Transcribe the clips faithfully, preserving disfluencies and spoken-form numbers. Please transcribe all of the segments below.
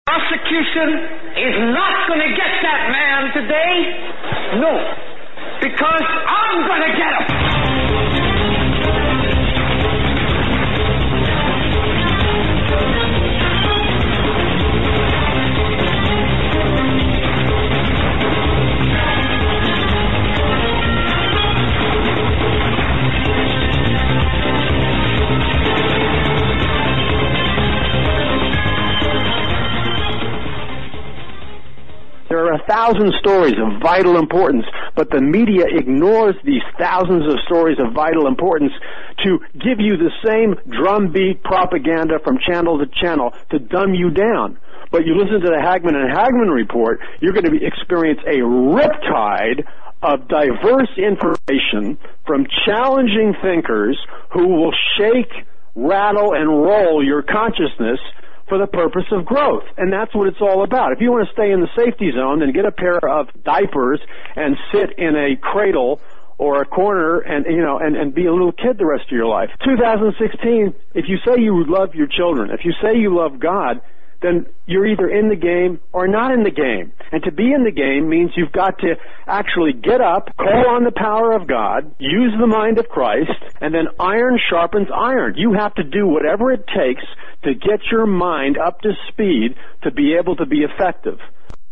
Prosecution is not going to get that man today. No. Because I'm going to get him. There are a thousand stories of vital importance, but the media ignores these thousands of stories of vital importance to give you the same drumbeat propaganda from channel to channel to dumb you down. But you listen to the Hagmann and Hagmann report, you're going to be, experience a riptide of diverse information from challenging thinkers who will shake, rattle, and roll your consciousness for the purpose of growth. And that's what it's all about. If you want to stay in the safety zone, then get a pair of diapers and sit in a cradle or a corner and, you know, and, and be a little kid the rest of your life. two thousand sixteen, if you say you love your children, if you say you love God, then you're either in the game or not in the game. And to be in the game means you've got to actually get up, call on the power of God, use the mind of Christ, and then iron sharpens iron. You have to do whatever it takes to get your mind up to speed to be able to be effective.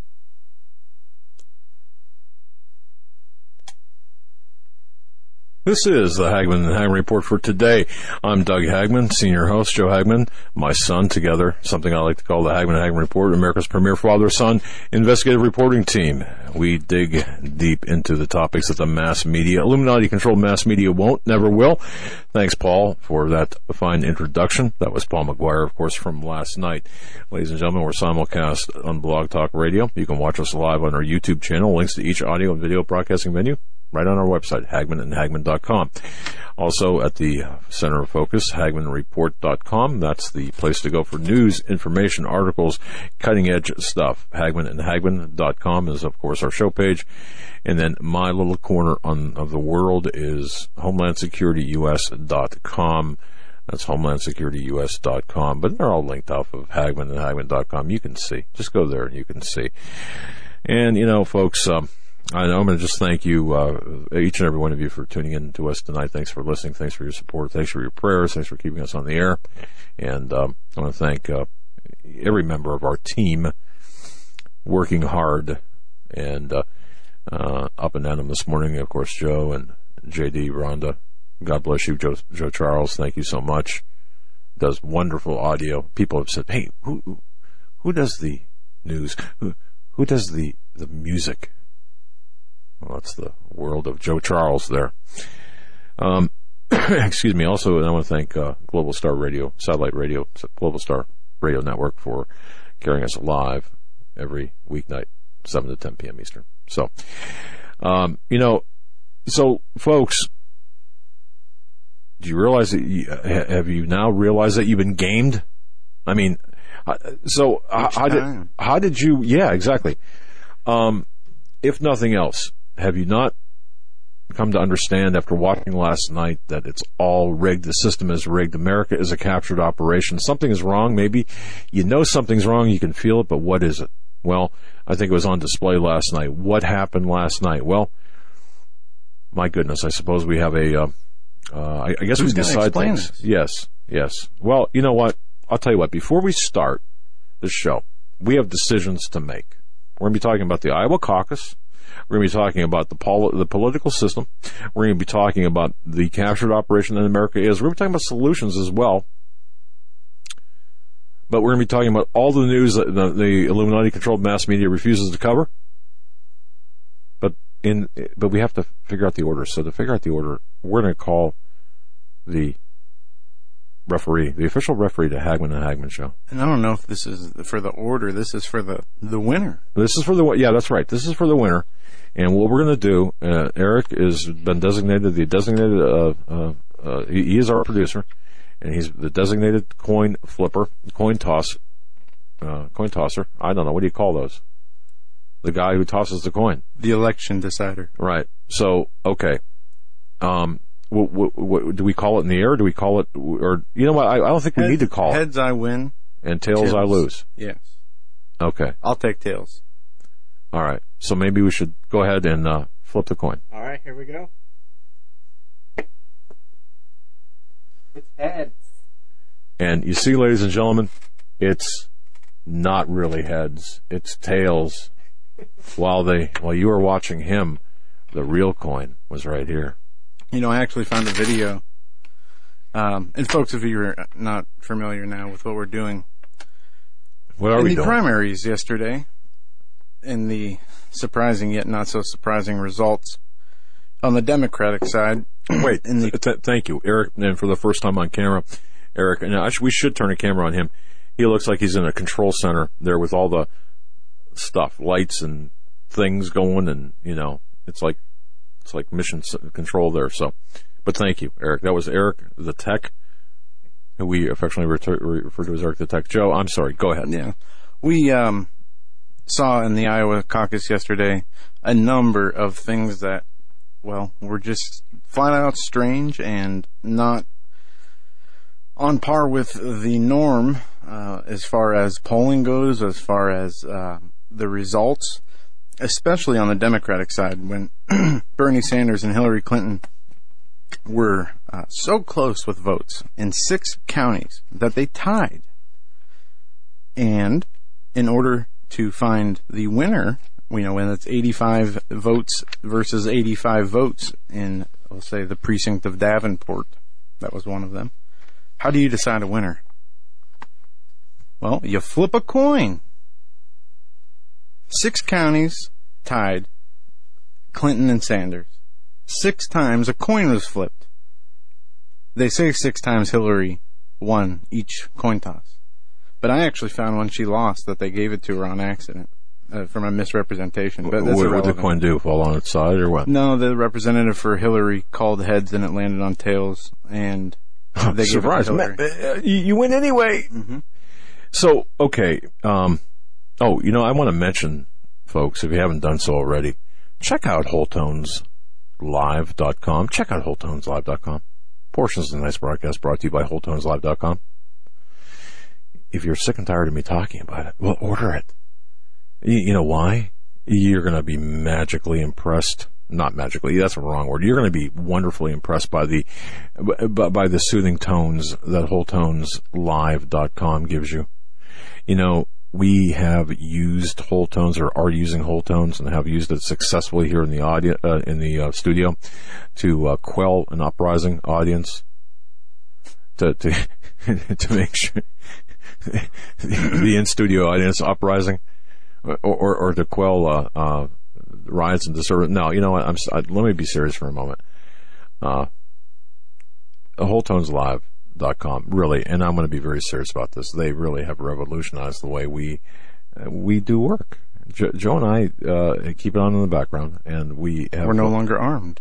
This is the Hagmann and Hagmann Report for today. I'm Doug Hagmann, senior host, Joe Hagmann, my son, together, something I like to call the Hagmann and Hagmann Report, America's premier father-son investigative reporting team. We dig deep into the topics that the mass media, Illuminati-controlled mass media won't, never will. Thanks, Paul, for that fine introduction. That was Paul McGuire, of course, from last night. Ladies and gentlemen, we're simulcast on Blog Talk Radio. You can watch us live on our YouTube channel. Links to each audio and video broadcasting venue right on our website, Hagmann and Hagmann dot com. Also at the center of focus, Hagmann Report dot com. That's the place to go for news, information, articles, cutting-edge stuff. Hagmann and Hagmann dot com is, of course, our show page. And then my little corner on, of the world is Homeland Security U S dot com. That's Homeland Security U S dot com. But they're all linked off of Hagmann and Hagmann dot com. You can see. Just go there and you can see. And, you know, folks, um, I know I'm going to just thank you, uh, each and every one of you, for tuning in to us tonight. Thanks for listening. Thanks for your support. Thanks for your prayers. Thanks for keeping us on the air. And um, I want to thank uh, every member of our team working hard and uh, uh, up and down them this morning. Of course, Joe and J D, Rhonda. God bless you, Joe, Joe Charles. Thank you so much. Does wonderful audio. People have said, "Hey, who who does the news? Who who does the the music?" Well, that's the world of Joe Charles there. Um, excuse me. Also, I want to thank uh, Global Star Radio, Satellite Radio, Global Star Radio Network for carrying us live every weeknight, seven to ten p.m. Eastern. So, um, you know, so folks, do you realize that you, have you now realized that you've been gamed? I mean, so how, how did how did you? Yeah, exactly. Um, if nothing else, have you not come to understand after watching last night that it's all rigged? The system is rigged. America is a captured operation. Something is wrong. Maybe you know something's wrong. You can feel it, but what is it? Well, I think it was on display last night. What happened last night? Well, my goodness, I suppose we have a, uh, uh, I, I guess Who's we decide things. This? Yes, yes. Well, you know what? I'll tell you what. Before we start the show, we have decisions to make. We're going to be talking about the Iowa caucus. We're going to be talking about the pol- the political system. We're going to be talking about the captured operation that America is. We're going to be talking about solutions as well. But we're going to be talking about all the news that the, the Illuminati-controlled mass media refuses to cover. But in but we have to figure out the order. So to figure out the order, we're going to call the referee, the official referee to Hagmann and Hagmann Show. And I don't know if this is for the order. This is for the, the winner. This is for the, yeah, that's right. This is for the winner. And what we're going to do, uh, Eric has been designated the designated, uh, uh, uh, he, he is our producer, and he's the designated coin flipper, coin toss, uh, coin tosser. I don't know. What do you call those? The guy who tosses the coin. The election decider. Right. So, okay. Um, What, what, what, do we call it in the air? Do we call it, or you know what? I, I don't think we Heads, need to call heads it. I win, and tails tails I lose. Yes. Okay. I'll take tails. All right. So maybe we should go ahead and uh, flip the coin. All right, here we go. It's heads. And you see, ladies and gentlemen, it's not really heads. It's tails. While they, while you were watching him, the real coin was right here. You know, I actually found a video. Um, and folks, if you're not familiar now with what we're doing, What are in we the doing? primaries yesterday, in the surprising yet not so surprising results on the Democratic side. Wait, in the th- thank you, Eric. And for the first time on camera, Eric, and I sh- we should turn a camera on him. He looks like he's in a control center there with all the stuff, lights and things going, and you know, it's like it's like mission s- control there. So, but thank you, Eric. That was Eric the Tech, who we affectionately refer, refer to as Eric the Tech. Joe, I'm sorry. Go ahead. Yeah. We um, saw in the Iowa caucus yesterday a number of things that, well, were just flat out strange and not on par with the norm uh, as far as polling goes, as far as uh, the results, especially on the Democratic side, when Bernie Sanders and Hillary Clinton were uh, so close with votes in six counties that they tied. And in order to find the winner, you know, when it's eighty-five votes versus eighty-five votes in, let's say, the precinct of Davenport, that was one of them, how do you decide a winner? Well, you flip a coin. Six counties tied, Clinton and Sanders. Six times a coin was flipped. They say six times Hillary won each coin toss. But I actually found when she lost that they gave it to her on accident uh, from a misrepresentation. But that's What did the irrelevant. coin do? Fall on its side or what? No, the representative for Hillary called heads and it landed on tails, and they gave it to Surprise! Hillary. Ma- uh, you, you win anyway. Mm-hmm. So, okay. Um, oh, you know, I want to mention, folks, if you haven't done so already, check out whole tones live dot com. Check out whole tones live dot com. Portions of the night's broadcast brought to you by whole tones live dot com. If you're sick and tired of me talking about it, well, order it. You, you know why? You're going to be magically impressed. Not magically, that's a wrong word. You're going to be wonderfully impressed by the by, by the soothing tones that whole tones live dot com gives you. You know, we have used whole tones or are using whole tones and have used it successfully here in the audio, uh, in the uh, studio to uh, quell an uprising audience, to to to make sure the in-studio audience uprising, or or, or to quell uh, uh, riots and disturbance. No, you know what? I'm. I, let me be serious for a moment. Uh, whole tones live dot com, really, and I'm going to be very serious about this. They really have revolutionized the way we uh, we do work. Jo- Joe and I uh, keep it on in the background, and we have We're no longer armed.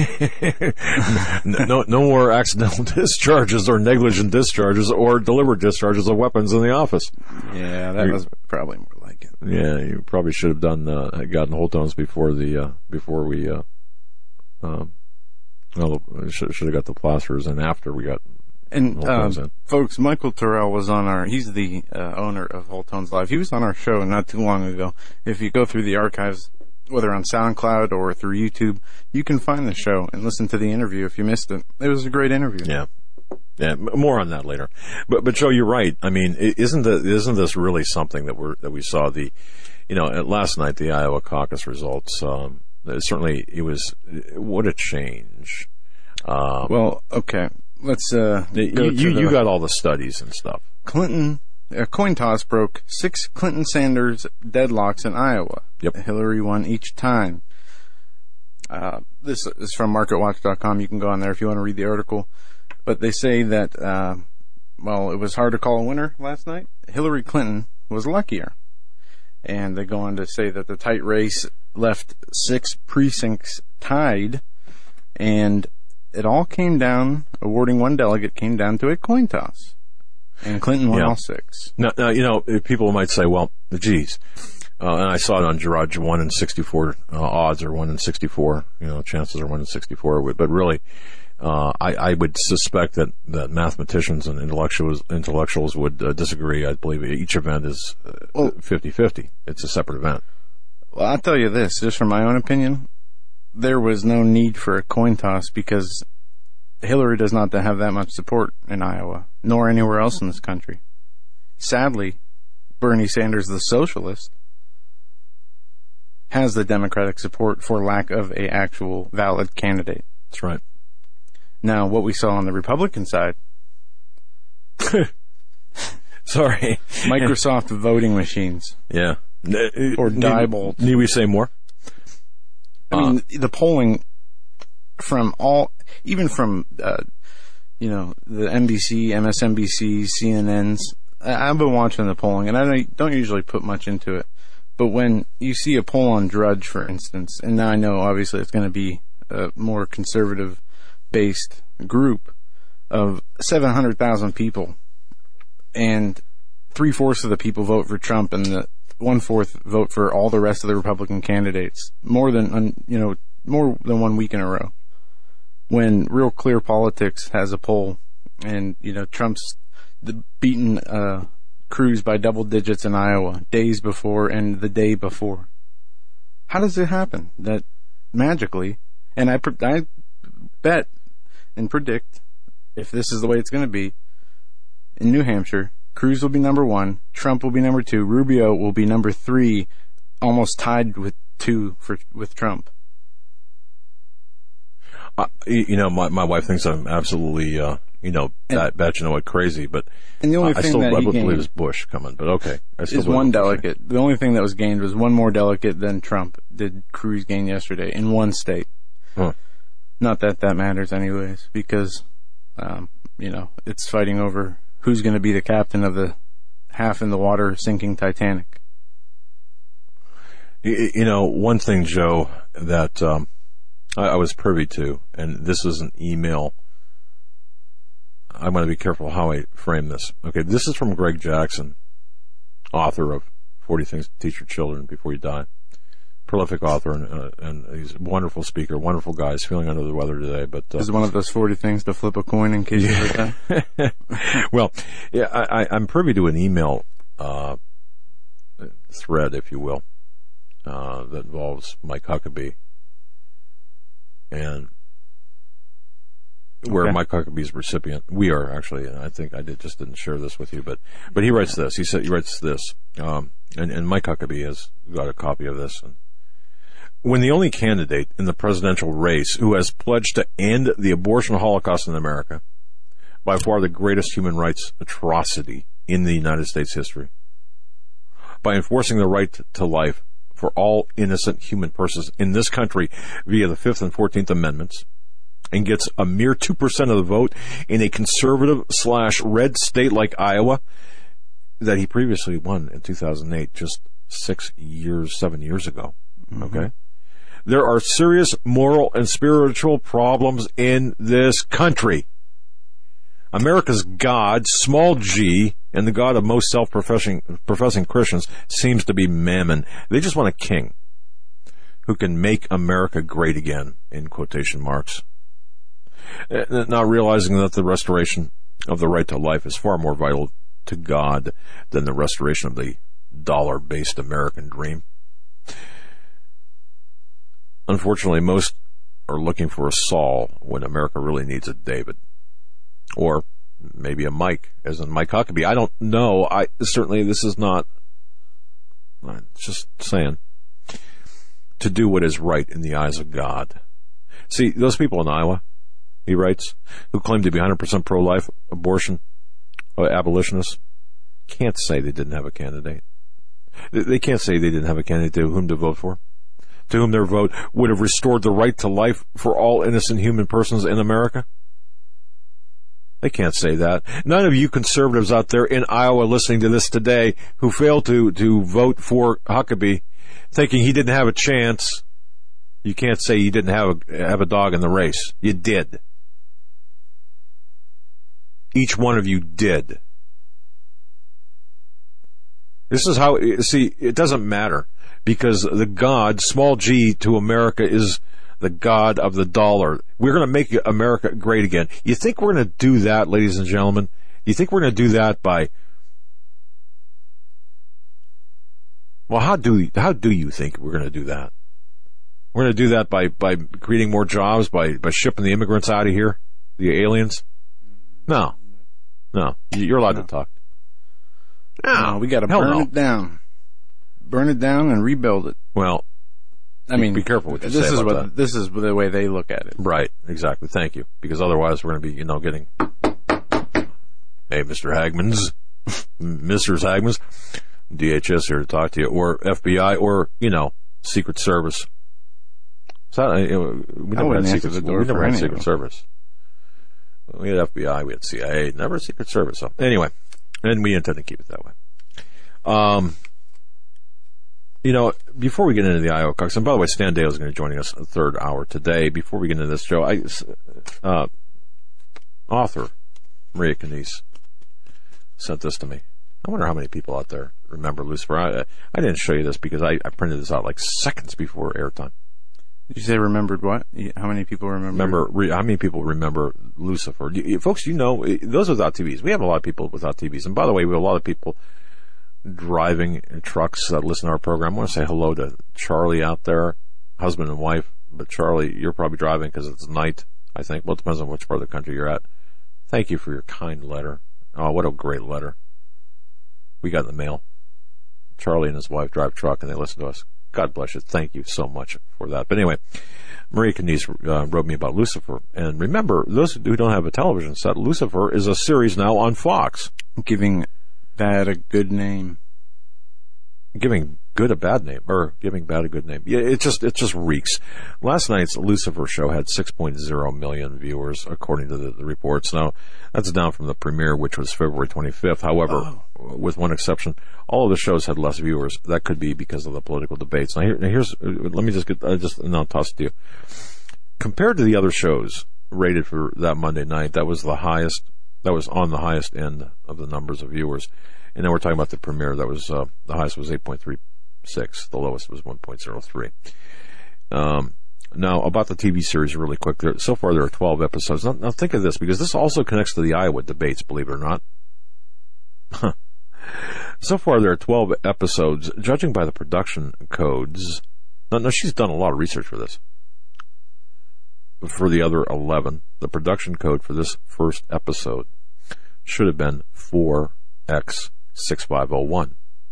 no, no more accidental discharges or negligent discharges or deliberate discharges of weapons in the office. Yeah, that You're- was probably more like it. Yeah, you probably should have done uh, gotten whole tones before the uh, before we uh, um, well, should should have got the plasters and after we got. And Whole um, Tones in. folks, Michael Terrell was on our. He's the uh, owner of Whole Tones Live. He was on our show not too long ago. If you go through the archives, whether on SoundCloud or through YouTube, you can find the show and listen to the interview if you missed it. It was a great interview. Yeah. Yeah, m- more on that later. But but Joe, you're right. I mean, i- isn't the, isn't this really something that we're that we saw the, you know, at last night the Iowa caucus results. Um, certainly, it was what a change. Um, Well, okay. Let's uh, you go you, to the you got all the studies and stuff. Clinton. A coin toss broke six Clinton Sanders deadlocks in Iowa. Yep. Hillary won each time. Uh, this is from market watch dot com. You can go on there if you want to read the article. But they say that, uh, well, it was hard to call a winner last night. Hillary Clinton was luckier. And they go on to say that the tight race left six precincts tied, and it all came down, awarding one delegate came down to a coin toss. And Clinton won Yeah. all six. Now, now, you know, people might say, well, geez, uh, and I saw it on Gerard, one in sixty-four uh, odds or one in sixty-four, you know, chances are one in sixty-four, but really, Uh, I, I would suspect that, that mathematicians and intellectuals intellectuals would uh, disagree. I believe each event is uh, well, fifty-fifty. It's a separate event. Well, I'll tell you this, just from my own opinion, there was no need for a coin toss because Hillary does not have that much support in Iowa, nor anywhere else in this country. Sadly, Bernie Sanders, the socialist, has the Democratic support for lack of a actual valid candidate. That's right. Now, what we saw on the Republican side... Sorry. Microsoft voting machines. Yeah. Or Diebold. Need, need we say more? I mean, uh, the polling from all... Even from, uh, you know, the N B C, M S N B C, C N N's... I've been watching the polling, and I don't usually put much into it. But when you see a poll on Drudge, for instance, and now I know obviously it's going to be a more conservative-based group of seven hundred thousand people, and three-fourths of the people vote for Trump, and the one-fourth vote for all the rest of the Republican candidates, more than, you know, more than one week in a row. When Real Clear Politics has a poll, and, you know, Trump's the beaten uh, Cruz by double digits in Iowa days before and the day before. How does it happen that magically, and I, I bet and predict, if this is the way it's going to be, in New Hampshire, Cruz will be number one, Trump will be number two, Rubio will be number three, almost tied with two for with Trump. Uh, you know, my my wife thinks I'm absolutely, uh, you know, that batch, you know what, crazy, but and the only I thing still that I he would gained believe is Bush coming, but okay. I still is one delegate. The only thing that was gained was one more delegate than Trump did Cruz gain yesterday in one state. Huh. Not that that matters anyways, because, um, you know, it's fighting over who's going to be the captain of the half in the water sinking Titanic. You, you know, one thing, Joe, that um, I, I was privy to, and this is an email. I'm going to be careful how I frame this. Okay, this is from Greg Jackson, author of forty Things to Teach Your Children Before You Die. Prolific author, and, uh, and he's a wonderful speaker, wonderful guy. He's feeling under the weather today, but... Uh, this is one of those forty things to flip a coin in case you heard that. Well, yeah, I, I, I'm privy to an email uh, thread, if you will, uh, that involves Mike Huckabee. And where okay. Mike Huckabee's recipient, we are actually, and I think I did just didn't share this with you, but but he writes this. He said he writes this, um, and and Mike Huckabee has got a copy of this. And when the only candidate in the presidential race who has pledged to end the abortion holocaust in America, by far the greatest human rights atrocity in the United States history, by enforcing the right to life for all innocent human persons in this country via the Fifth and Fourteenth Amendments, and gets a mere two percent of the vote in a conservative slash red state like Iowa that he previously won in two thousand eight, just six years, seven years ago. Mm-hmm. Okay. There are serious moral and spiritual problems in this country. America's God, small g, and the God of most self-professing professing Christians seems to be Mammon. They just want a king who can make America great again, in quotation marks. Not realizing that the restoration of the right to life is far more vital to God than the restoration of the dollar-based American dream. Unfortunately, most are looking for a Saul when America really needs a David. Or maybe a Mike, as in Mike Huckabee. I don't know. I certainly, this is not, I'm just saying, to do what is right in the eyes of God. See, those people in Iowa, he writes, who claim to be one hundred percent pro-life, abortion, uh, abolitionists, can't say they didn't have a candidate. They can't say they didn't have a candidate to whom to vote for, to whom their vote would have restored the right to life for all innocent human persons in America. They can't say that. None of you conservatives out there in Iowa listening to this today who failed to, to vote for Huckabee, thinking he didn't have a chance, you can't say you didn't have a, have a dog in the race. You did. Each one of you did. This is how, see, it doesn't matter, because the God, small g, to America is the god of the dollar. We're going to make America great again. You think we're going to do that, ladies and gentlemen? You think we're going to do that by... Well, how do how do you think we're going to do that? We're going to do that by, by creating more jobs, by, by shipping the immigrants out of here, the aliens? No. No. You're allowed no. to talk. No, no we got to burn no. it down. Burn it down and rebuild it. Well, I mean, be careful what you this say is about what that. This is the way they look at it. Right, exactly. Thank you. Because otherwise we're going to be, you know, getting, hey, Mister Hagmans, Missus Hagmans, D H S here to talk to you, or F B I, or, you know, Secret Service. So, uh, we never had Secret, we never had Secret Service. We had F B I, we had C I A, never Secret Service. So anyway, and we intend to keep it that way. Um, you know, before we get into the Iowa caucus, and by the way, Stan Dale is going to be joining us a third hour today. Before we get into this show, I, uh, author Maria Canise sent this to me. I wonder how many people out there remember Lucifer. I, I didn't show you this because I, I printed this out like seconds before airtime. Did you say remembered what? How many people remember? Remember, re, how many people remember Lucifer? You, you, folks, you know, those without T Vs. We have a lot of people without T Vs. And by the way, we have a lot of people driving in trucks that listen to our program. I want to say hello to Charlie out there, husband and wife. But Charlie, you're probably driving because it's night, I think. Well, it depends on which part of the country you're at. Thank you for your kind letter. Oh, what a great letter. We got in the mail. Charlie and his wife drive truck and they listen to us. God bless you. Thank you so much for that. But anyway, Maria Canise uh, wrote me about Lucifer. And remember, those who don't have a television set, Lucifer is a series now on Fox. Giving bad a good name. Giving good a bad name, or giving bad a good name. Yeah, it just it just reeks. Last night's Lucifer show had six point oh million viewers, according to the, the reports. Now, that's down from the premiere, which was February twenty-fifth. However, oh. with one exception, all of the shows had less viewers. That could be because of the political debates. Now, here, now here's let me just get I just and I'll toss it to you. Compared to the other shows rated for that Monday night, that was the highest. That was on the highest end of the numbers of viewers. And then we're talking about the premiere. That was uh, the highest was eight point three six. The lowest was one point oh three. Um, now, about the T V series really quick. There, so far, there are twelve episodes. Now, now, think of this, because this also connects to the Iowa debates, believe it or not. So far, there are twelve episodes. Judging by the production codes, now, now, she's done a lot of research for this. For the other eleven, the production code for this first episode should have been four X sixty-five oh one.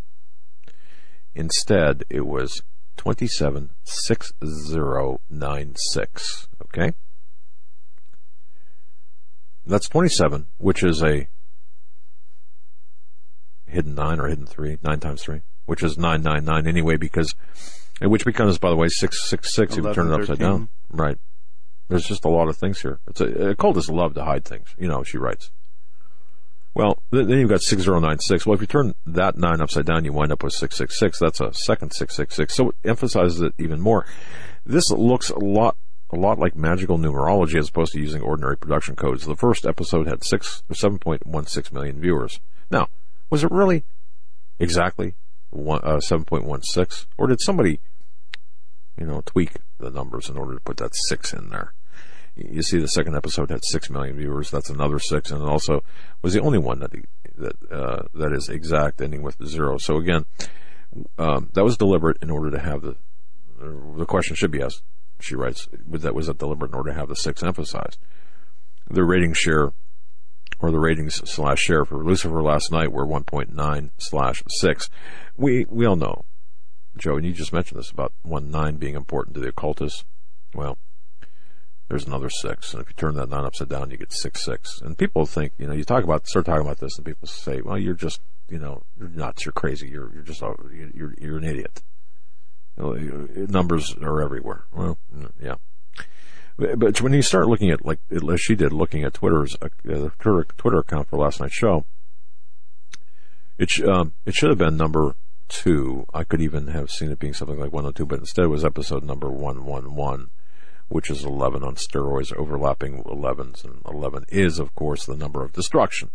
Instead, it was twenty-seven six zero nine six. Okay? That's twenty-seven, which is a hidden nine or hidden three, nine times three, which is nine nine nine anyway, because, which becomes, by the way, six six six if you turn it upside down. Right. There's just a lot of things here. It's a, a cultists love to hide things, you know, she writes. Well, then you've got six zero nine six. Well, if you turn that nine upside down, you wind up with six six six. That's a second six six six. So it emphasizes it even more. This looks a lot, a lot like magical numerology as opposed to using ordinary production codes. The first episode had six or seven point one six million viewers. Now, was it really exactly one, uh, seven point one six, or did somebody, you know, tweak the numbers in order to put that six in there? You see, the second episode had six million viewers. That's another six, and it also was the only one that that uh, that is exact, ending with zero. So again, um, that was deliberate in order to have the the question should be asked. She writes, was that was that deliberate in order to have the six emphasized? The rating share, or the ratings slash share for Lucifer last night were one point nine slash six. We we all know, Joe, and you just mentioned this about one nine being important to the occultists. Well, there's another six, and if you turn that nine upside down, you get six six. And people think, you know, you talk about, start talking about this, and people say, well, you're just, you know, you're nuts, you're crazy, you're you're just, you're you're an idiot. You know, numbers are everywhere. Well, yeah. But when you start looking at, like, as she did, looking at Twitter's uh, Twitter, Twitter account for last night's show, it sh- um, it should have been number two. I could even have seen it being something like one oh two, but instead it was episode number one eleven. Which is eleven on steroids, overlapping elevens, and eleven is, of course, the number of destruction.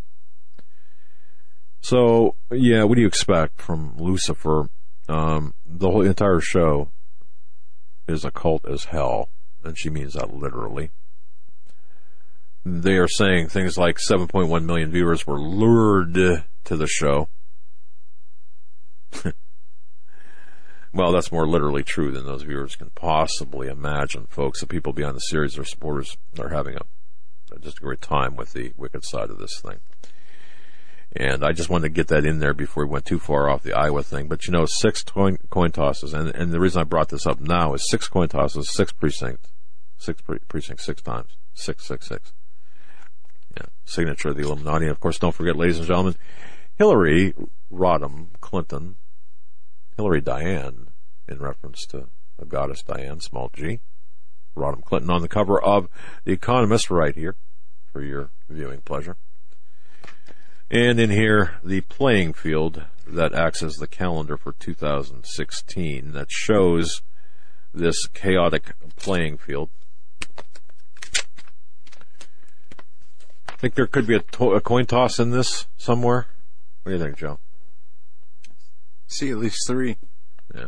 So, yeah, what do you expect from Lucifer? Um, the whole entire show is occult as hell. and she means that literally. They are saying things like seven point one million viewers were lured to the show. Well, that's more literally true than those viewers can possibly imagine, folks. The people behind the series, their supporters, are having a just a great time with the wicked side of this thing. And I just wanted to get that in there before we went too far off the Iowa thing. But, you know, six coin, coin tosses, and, and the reason I brought this up now is six coin tosses, six precincts, six pre- precincts, six times, six, six, six. Yeah, signature of the Illuminati. And, of course, don't forget, ladies and gentlemen, Hillary Rodham Clinton, Hillary Diane, in reference to the goddess Diane, small g, Rodham Clinton, on the cover of The Economist right here for your viewing pleasure. And in here, the playing field that acts as the calendar for two thousand sixteen that shows this chaotic playing field. Think there could be a, to- a coin toss in this somewhere? What do you think, Joe? See at least three. Yeah.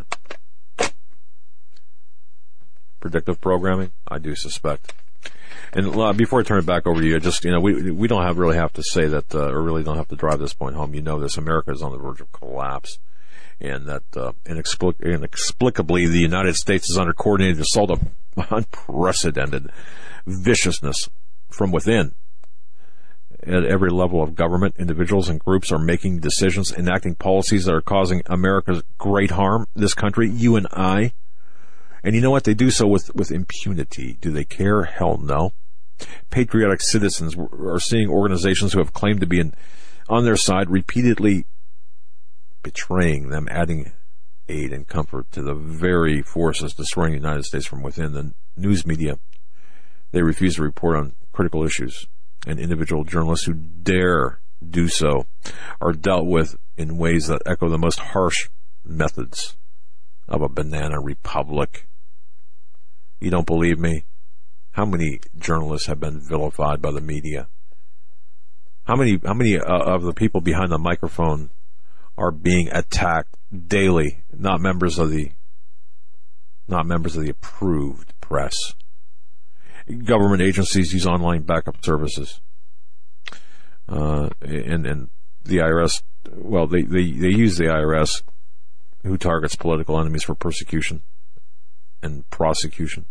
Predictive programming? I do suspect. And uh, before I turn it back over to you, just, you know, we we don't have really have to say that, uh, or really don't have to drive this point home. You know this. America is on the verge of collapse. And that uh, inexplic- inexplicably the United States is under coordinated assault of unprecedented viciousness from within. At every level of government, individuals and groups are making decisions, enacting policies that are causing America great harm, this country, you and I. And you know what? They do so with, with impunity. Do they care? Hell no. Patriotic citizens are seeing organizations who have claimed to be in, on their side repeatedly betraying them, adding aid and comfort to the very forces destroying the United States from within. The news media, they refuse to report on critical issues, and individual journalists who dare do so are dealt with in ways that echo the most harsh methods of a banana republic. You don't believe me? How many journalists have been vilified by the media? How many how many uh, of the people behind the microphone are being attacked daily? Not members of the not members of the approved press. Government agencies use online backup services, uh, and and the I R S. Well, they, they they use the I R S, who targets political enemies, for persecution and prosecution.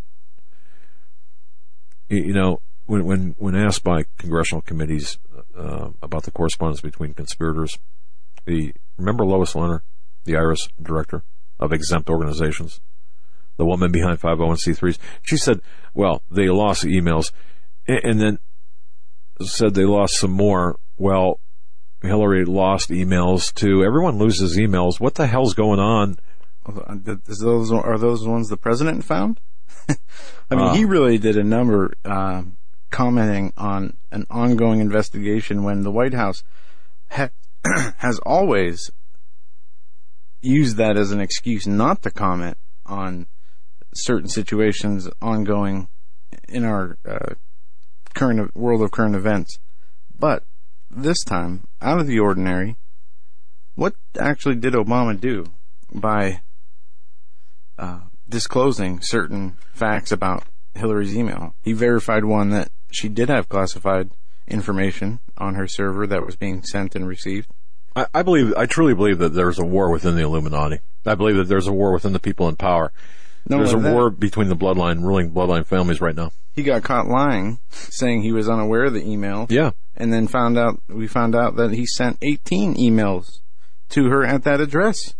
You know, when when when asked by congressional committees uh, about the correspondence between conspirators, the remember Lois Lerner, the I R S director of exempt organizations, the woman behind five oh one c threes, she said, well, they lost emails, and then said they lost some more. Well, Hillary lost emails too. Everyone loses emails. What the hell's going on? Is those, are those ones the president found? I mean, uh, he really did a number uh, commenting on an ongoing investigation when the White House ha- has always used that as an excuse not to comment on certain situations ongoing in our uh, current world of current events. But this time, out of the ordinary, what actually did Obama do by uh, disclosing certain facts about Hillary's email? He verified, one, that she did have classified information on her server that was being sent and received. I, I believe, I truly believe that there's a war within the Illuminati. I believe that there's a war within the people in power. No, there's a that, war between the bloodline, ruling bloodline families right now. He got caught lying, saying he was unaware of the email. Yeah. And then found out, we found out that he sent eighteen emails to her at that address.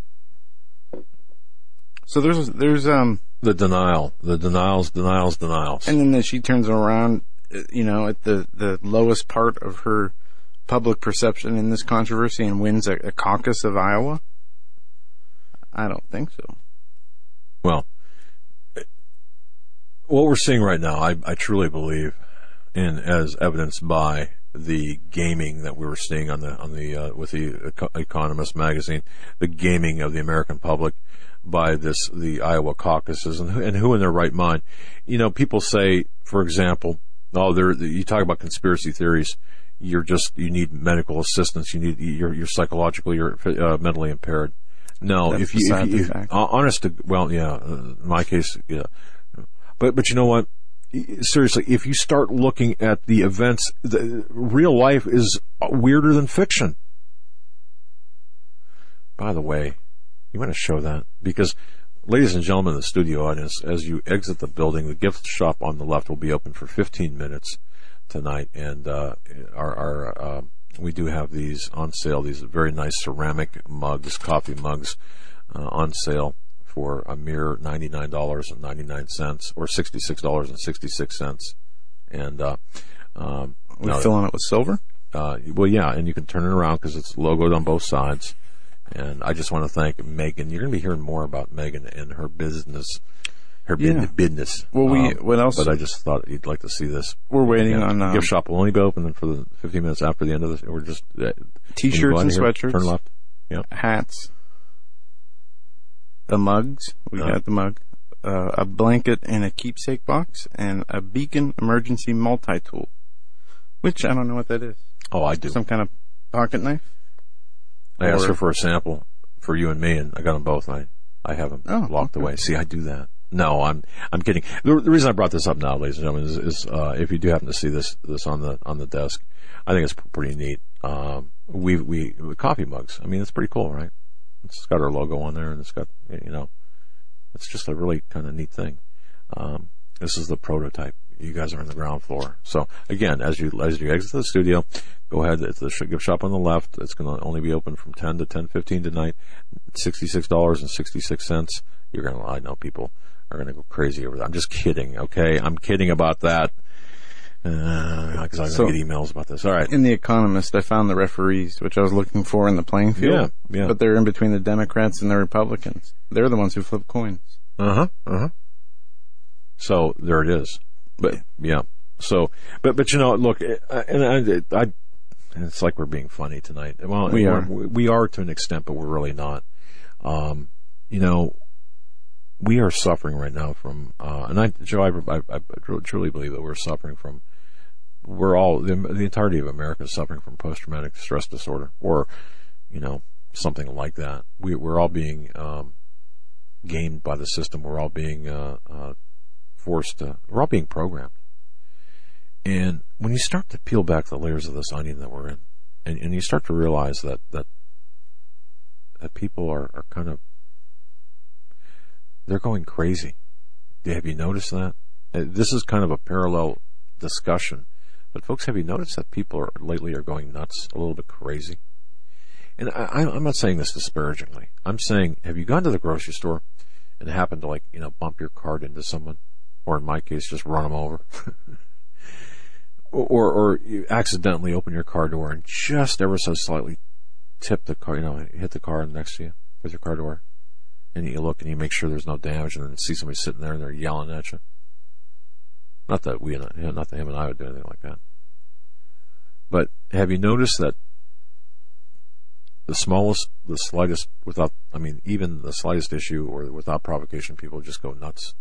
So there's, there's, um... the denial. The denials, denials, denials. And then she turns around, you know, at the, the lowest part of her public perception in this controversy and wins a, a caucus of Iowa? I don't think so. Well, what we're seeing right now, I, I truly believe, in as evidenced by the gaming that we were seeing on the on the uh, with the Economist magazine, the gaming of the American public by this the Iowa caucuses, and who, and who in their right mind? You know, people say, for example, oh, there you talk about conspiracy theories. You're just you need medical assistance. You need you're you're psychologically you're uh, mentally impaired. No, That's if you, if you if, honest to well, yeah, uh, in my case, yeah. But but you know what? Seriously, if you start looking at the events, the, real life is weirder than fiction. By the way, you want to show that? Because, ladies and gentlemen in the studio audience, as you exit the building, the gift shop on the left will be open for fifteen minutes tonight, and uh, our, our uh, we do have these on sale, these very nice ceramic mugs, coffee mugs, uh, on sale for a mere ninety-nine dollars and ninety-nine cents or sixty-six dollars and sixty-six cents. And uh, um, we're filling it with silver? Uh, well, yeah, and you can turn it around because it's logoed on both sides. And I just want to thank Megan. You're going to be hearing more about Megan and her business, her Yeah. business. Well, we Um, what else? But I just thought you'd like to see this. We're waiting Yeah, on um, gift shop will only be open for the fifteen minutes after the end of this. We're just uh, T-shirts can you go and in here, sweatshirts. Turn left. Yeah. hats, the mugs. We Uh-huh. got the mug, uh, a blanket and a keepsake box, and a Beacon emergency multi-tool, which I don't know what that is. Oh, I do. Some kind of pocket knife. I asked or- her for a sample for you and me, and I got them both. I I have them Oh, locked okay. away. See, I do that. No, I'm I'm kidding. The, the reason I brought this up now, ladies and gentlemen, is, is uh, if you do happen to see this this on the on the desk, I think it's pretty neat. Um, we we coffee mugs. I mean, it's pretty cool, right? It's got our logo on there, and it's got, you know, it's just a really kind of neat thing. Um, this is the prototype. You guys are on the ground floor. So again, as you as you exit the studio, go ahead. It's the gift shop on the left. It's going to only be open from ten to ten fifteen tonight. Sixty-six dollars and sixty-six cents. You're going to. I know people are going to go crazy over that. I'm just kidding. Okay, I'm kidding about that. Because uh, I'm So- going to get emails about this. All right. In The Economist, I found the referees, which I was looking for in the playing field. Yeah, yeah. But they're in between the Democrats and the Republicans. They're the ones who flip coins. Uh huh. Uh huh. So there it is. But yeah. So, but but you know, look, uh, and I, I, it's like we're being funny tonight. Well, We we're- are. We are to an extent, but we're really not. Um, you know, we are suffering right now from, uh, and I, Joe, I, I, I truly believe that we're suffering from. We're all the, the entirety of America is suffering from post-traumatic stress disorder, or you know, something like that. We, we're all being um, gamed by the system. We're all being uh, uh, forced to, we're all being programmed. And when you start to peel back the layers of this onion that we're in, and, and you start to realize that, that, that people are, are kind of, they're going crazy. Have you noticed that? Uh, This is kind of a parallel discussion. But folks, have you noticed that people are lately are going nuts, a little bit crazy? And I, I'm not saying this disparagingly. I'm saying, have you gone to the grocery store and happened to, like, you know, bump your cart into someone, or in my case, just run them over, or or you accidentally open your car door and just ever so slightly tip the car, you know, hit the car next to you with your car door, and you look and you make sure there's no damage, and then see somebody sitting there and they're yelling at you. Not that we, not that him and I would do anything like that. But have you noticed that the smallest, the slightest, without, I mean, even the slightest issue or without provocation, people just go nuts?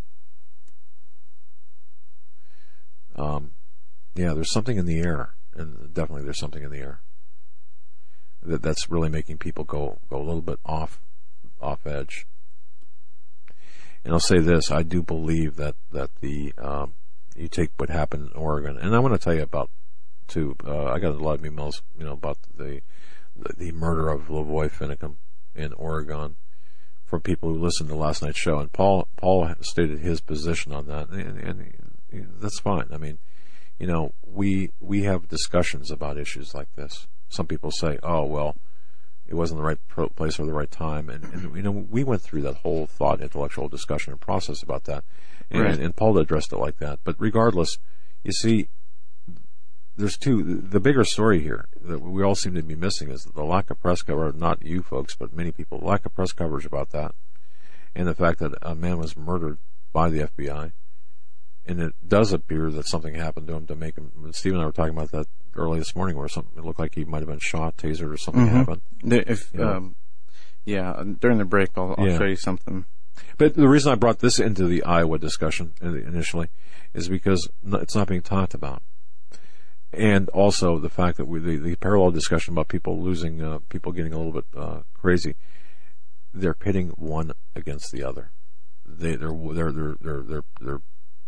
Um, yeah, there's something in the air, and definitely there's something in the air that that's really making people go go a little bit off off edge. And I'll say this: I do believe that that the um, you take what happened in Oregon, and I want to tell you about too. Uh, I got a lot of emails, you know, about the the, the murder of Lavoy Finicum in Oregon from people who listened to last night's show, and Paul Paul stated his position on that, and, and, and that's fine. I mean, you know, we we have discussions about issues like this. Some people say, "Oh, well, it wasn't the right pro- place or the right time," and, and you know, we went through that whole thought, intellectual discussion and process about that, and, Right. and Paul addressed it like that. But regardless, you see, there's two. The bigger story here that we all seem to be missing is the lack of press coverage. Not you folks, but many people. Lack of press coverage about that, and the fact that a man was murdered by the F B I. And it does appear that something happened to him to make him. Steve and I were talking about that early this morning, where something it looked like he might have been shot, tasered, or something Mhm. happened. The- If Yeah. um, yeah, during the break, I'll, I'll Yeah. show you something. But the reason I brought this into the Iowa discussion initially is because it's not being talked about, and also the fact that we, the, the parallel discussion about people losing, uh, people getting a little bit uh, crazy. They're pitting one against the other. They, they're they're they're they're they're they're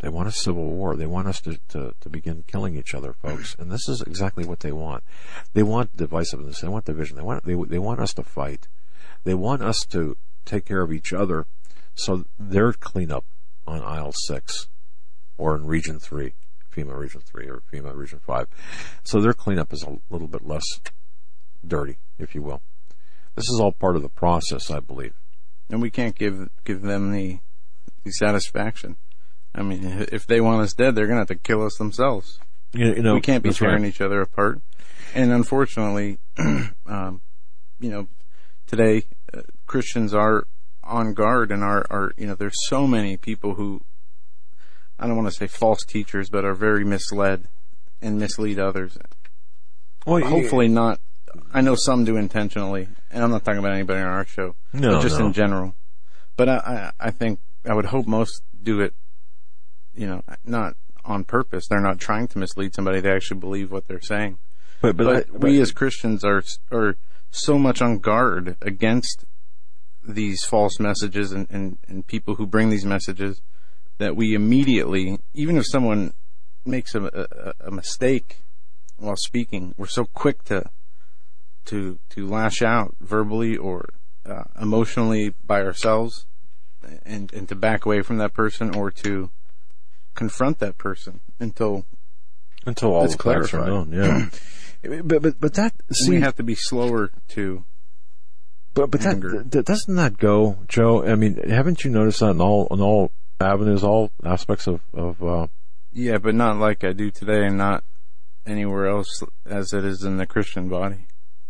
They want a civil war. They want us to, to, to begin killing each other, folks. And this is exactly what they want. They want divisiveness. They want division. They want they they want us to fight. They want us to take care of each other. So their cleanup on aisle six, or in region three, FEMA region three or FEMA region five. So their cleanup is a little bit less dirty, if you will. This is all part of the process, I believe. And we can't give give them the, the satisfaction. I mean, if they want us dead, they're going to have to kill us themselves. You, you know, we can't be tearing right. each other apart. And unfortunately, um, you know, today uh, Christians are on guard and are, are, you know, there's so many people who, I don't want to say false teachers, but are very misled and mislead others. Well, hopefully yeah. not. I know some do intentionally, and I'm not talking about anybody on our show, no, but just no. in general. But I, I, I think I would hope most do it, you know, not on purpose. They're not trying to mislead somebody. They actually believe what they're saying. But, but, but, I, but we as Christians are are so much on guard against these false messages and, and, and people who bring these messages that we immediately, even if someone makes a, a, a mistake while speaking, we're so quick to to to lash out verbally or uh, emotionally by ourselves and, and to back away from that person or to confront that person until until all it's the facts are known. Yeah, but but but that see, we have to be slower to. But but that, that doesn't that go, Joe? I mean, haven't you noticed that in all in all avenues, all aspects of of? Uh, yeah, but not like I do today, and not anywhere else as it is in the Christian body.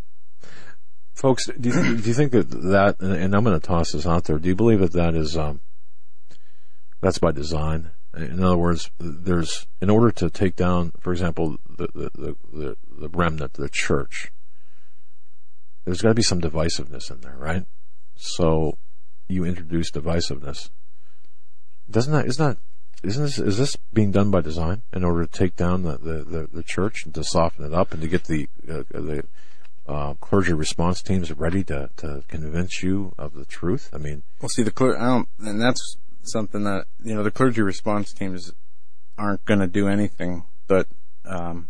Folks, do you think, do you think that that? And I'm going to toss this out there. Do you believe that that is um, that's by design? In other words, there's in order to take down, for example, the the the, the, the remnant, the church. There's got to be some divisiveness in there, right? So you introduce divisiveness. Doesn't that, isn't that, isn't this, is this being done by design in order to take down the, the, the, the church and to soften it up and to get the, uh, the, uh, clergy response teams ready to, to convince you of the truth? I mean, well, see, the cler- I don't, and that's something that, you know, the clergy response teams aren't going to do anything but, um,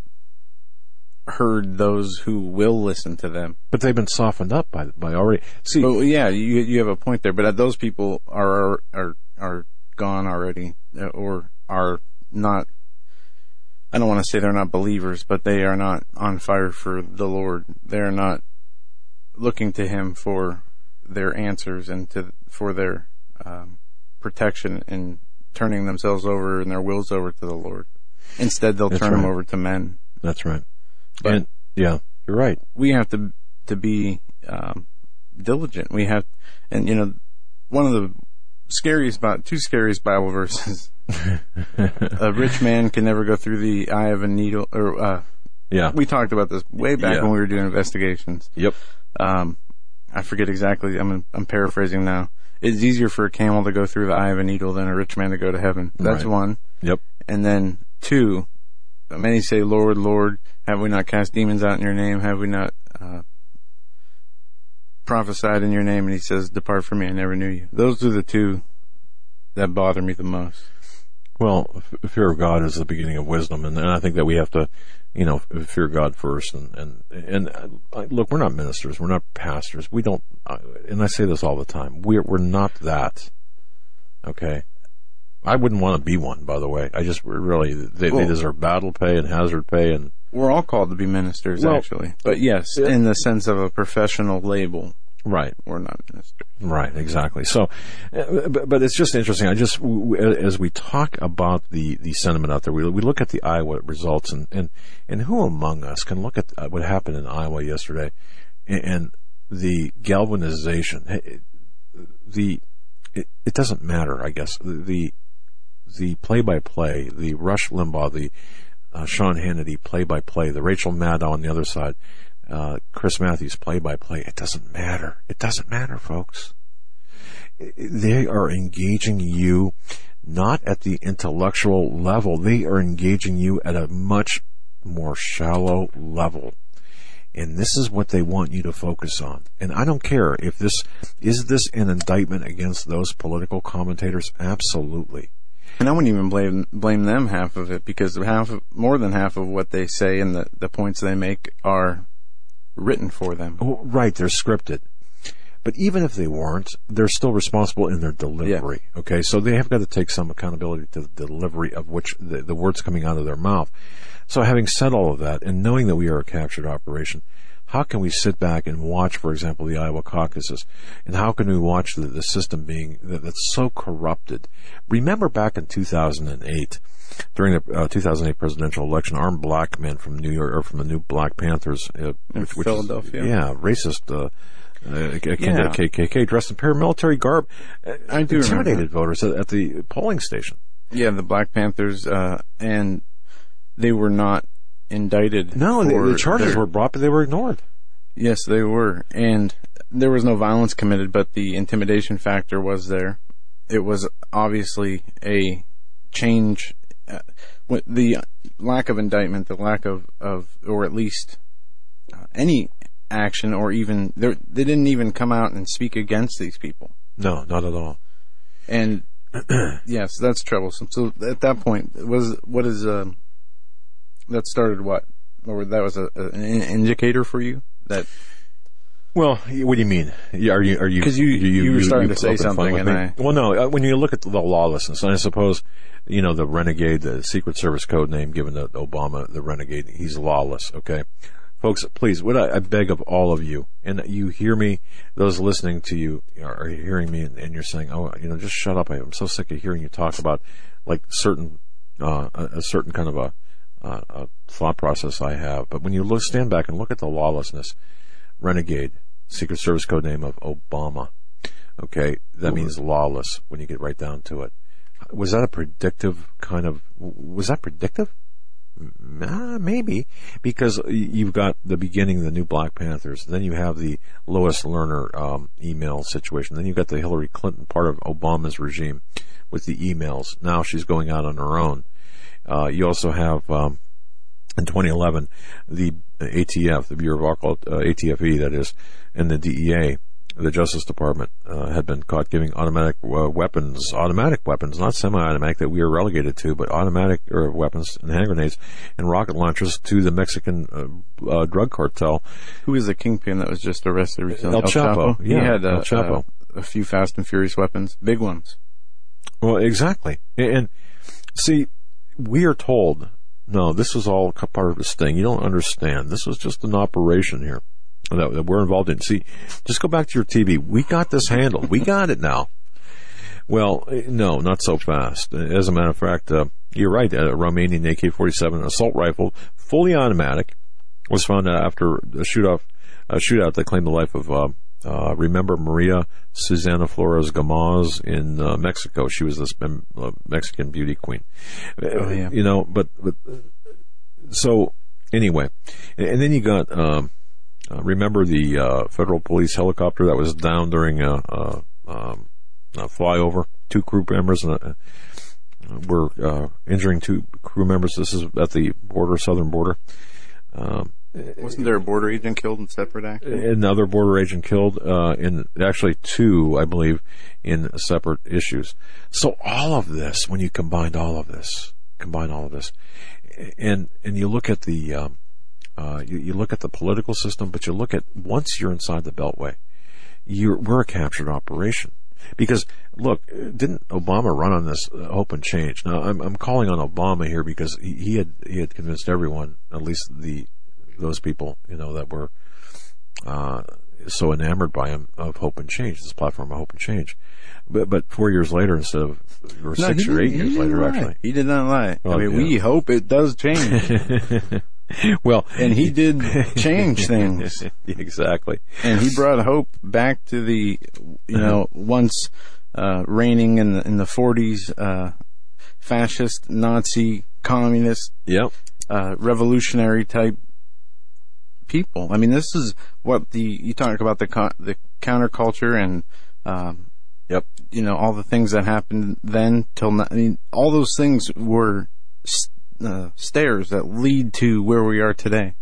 herd those who will listen to them. But they've been softened up by by already. See, well, yeah, you you have a point there, but those people are are are gone already, or are not. I don't want to say they're not believers, but they are not on fire for the Lord. They are not looking to Him for their answers and to for their um, protection and turning themselves over and their wills over to the Lord. Instead, they'll That's turn right. them over to men. That's right. But and, yeah, you're right. We have to to be um, diligent. We have, and you know, one of the scariest, two scariest Bible verses. A rich man can never go through the eye of a needle. Or uh, yeah, we talked about this way back yeah. when we were doing investigations. Yep. Um, I forget exactly. I'm I'm paraphrasing now. It's easier for a camel to go through the eye of a needle than a rich man to go to heaven. That's right. one. Yep. And then two. Many say, Lord, Lord, have we not cast demons out in your name? Have we not uh, prophesied in your name? And he says, depart from me, I never knew you. Those are the two that bother me the most. Well, fear of God is the beginning of wisdom, and, and I think that we have to, you know, fear God first. And and and uh, look, we're not ministers, we're not pastors. We don't, uh, and I say this all the time. We're we're not that. Okay. I wouldn't want to be one, by the way. I just really, they, well, they deserve battle pay and hazard pay, and we're all called to be ministers, well, actually. But yes, it, in the sense of a professional label, right? We're not ministers, right? Exactly. So, but, but it's just interesting. I just, as we talk about the the sentiment out there, we we look at the Iowa results, and and and who among us can look at what happened in Iowa yesterday, and, and the galvanization, the it, it doesn't matter, I guess the. The play-by-play, the Rush Limbaugh, the uh, Sean Hannity play-by-play, the Rachel Maddow on the other side, uh, Chris Matthews play-by-play. It doesn't matter. It doesn't matter, folks. They are engaging you not at the intellectual level. They are engaging you at a much more shallow level. And this is what they want you to focus on. And I don't care if this, is this an indictment against those political commentators? Absolutely. And I wouldn't even blame blame them half of it, because half of, more than half of what they say and the, the points they make are written for them. Right, they're scripted. But even if they weren't, they're still responsible in their delivery. Yeah. Okay, so they have got to take some accountability to the delivery of which the, the words coming out of their mouth. So having said all of that, and knowing that we are a captured operation, how can we sit back and watch, for example, the Iowa caucuses? And how can we watch the, the system being that, that's so corrupted? Remember back in two thousand eight, during the uh, two thousand eight presidential election, armed black men from New York, or from the new Black Panthers, uh, which, which Philadelphia, is, yeah, racist, uh, uh, akin yeah. to K K K, dressed in paramilitary garb, uh, I do intimidated remember. voters at, at the polling station. Yeah, the Black Panthers, uh, and they were not indicted. No, the, the charges their, were brought, but they were ignored. Yes, they were, and there was no violence committed, but the intimidation factor was there. It was obviously a change. Uh, the lack of indictment, the lack of, of or at least uh, any action, or even they didn't even come out and speak against these people. No, not at all. And yes, that's troublesome. So at that point, was what is um, that started what, or that was a, a, an indicator for you that? Well, what do you mean? Are you are you? Because you, you you were starting you to say something, and I well, no. When you look at the lawlessness, and I suppose you know the renegade, the Secret Service code name given to Obama, the renegade. He's lawless. Okay, folks, please, what I, I beg of all of you, and you hear me, those listening to you are hearing me, and, and you're saying, oh, you know, just shut up. I'm so sick of hearing you talk about like certain uh, a, a certain kind of a, uh, a thought process I have. But when you look, stand back and look at the lawlessness. Renegade, Secret Service code name of Obama. Okay, that means lawless when you get right down to it. Was that a predictive kind of, was that predictive? Uh, maybe, because you've got the beginning of the new Black Panthers, then you have the Lois Lerner um, email situation, then you've got the Hillary Clinton part of Obama's regime with the emails. Now she's going out on her own. Uh, you also have, um, in twenty eleven, the A T F, the Bureau of Alcohol, uh, A T F E, that is, and the D E A, the Justice Department, uh, had been caught giving automatic uh, weapons, automatic weapons, not semi-automatic that we are relegated to, but automatic or weapons and hand grenades and rocket launchers to the Mexican uh, uh, drug cartel. Who is the kingpin that was just arrested recently? El, El Chapo. Chapo. He yeah, had uh, El Chapo. Uh, a few Fast and Furious weapons, big ones. Well, exactly. And, and see, we are told, no, this was all part of this thing. You don't understand. This was just an operation here that, that we're involved in. See, just go back to your T V. We got this handled. We got it now. Well, no, not so fast. As a matter of fact, uh, you're right. A Romanian A K forty-seven assault rifle, fully automatic, was found after a shootout, a shootout that claimed the life of, uh, uh, remember Maria Susana Flores Gamaz in uh, Mexico. She was this um, uh, Mexican beauty queen. Oh, yeah. You know, but, but so anyway, and, and then you got, um, uh, remember the uh, federal police helicopter that was down during a, a, um, a flyover? Two crew members and a, were uh, injuring two crew members. This is at the border, southern border. Um, Wasn't there a border agent killed in separate action? Another border agent killed uh, in actually two, I believe, in separate issues. So all of this, when you combine all of this, combine all of this, and and you look at the um, uh, you, you look at the political system, but you look at once you're inside the Beltway, you're we're a captured operation. Because look, didn't Obama run on this uh, hope and change? Now I'm I'm calling on Obama here because he, he had he had convinced everyone, at least the those people, you know, that were uh, so enamored by him of hope and change, this platform of hope and change. But, but four years later, instead of, or no, six or eight years later, lie. actually. He did not lie. Well, I mean, yeah. We hope it does change. Well, and he did change things. Exactly. And he brought hope back to the, you know, once uh, reigning in the, in the forties, uh, fascist, Nazi, communist, yep. uh, revolutionary type people. I mean, this is what the, you talk about the con, the counterculture and, um, yep, you know, all the things that happened then till now. I mean, all those things were uh, stairs that lead to where we are today.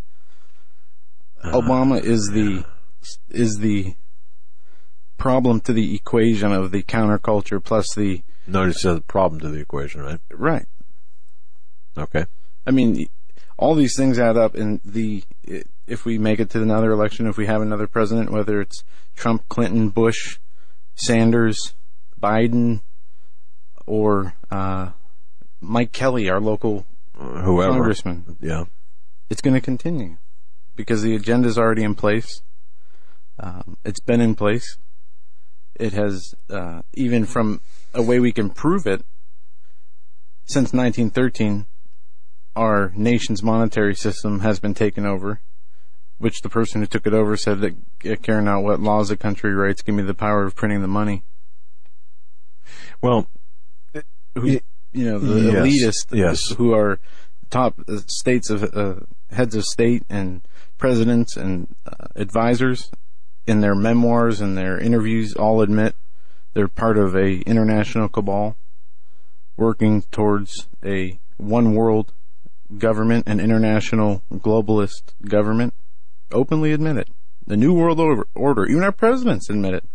Uh, Obama is the is the problem to the equation of the counterculture plus the Notice a problem to the equation, right? Right. Okay. I mean, all these things add up, and the if we make it to another election, if we have another president, whether it's Trump, Clinton, Bush, Sanders, Biden, or uh, Mike Kelly, our local uh, whoever congressman, yeah, it's going to continue because the agenda is already in place. Um, it's been in place. It has, uh, even from a way we can prove it, since nineteen thirteen, our nation's monetary system has been taken over, which the person who took it over said that, care not what laws the country writes, give me the power of printing the money. Well, who, you know, the yes, elitists yes. who are top states of, uh, heads of state and presidents and uh, advisors, in their memoirs and their interviews, all admit they're part of a international cabal working towards a one world government, an international globalist government. Openly admit it. The New World Order. Even our presidents admit it.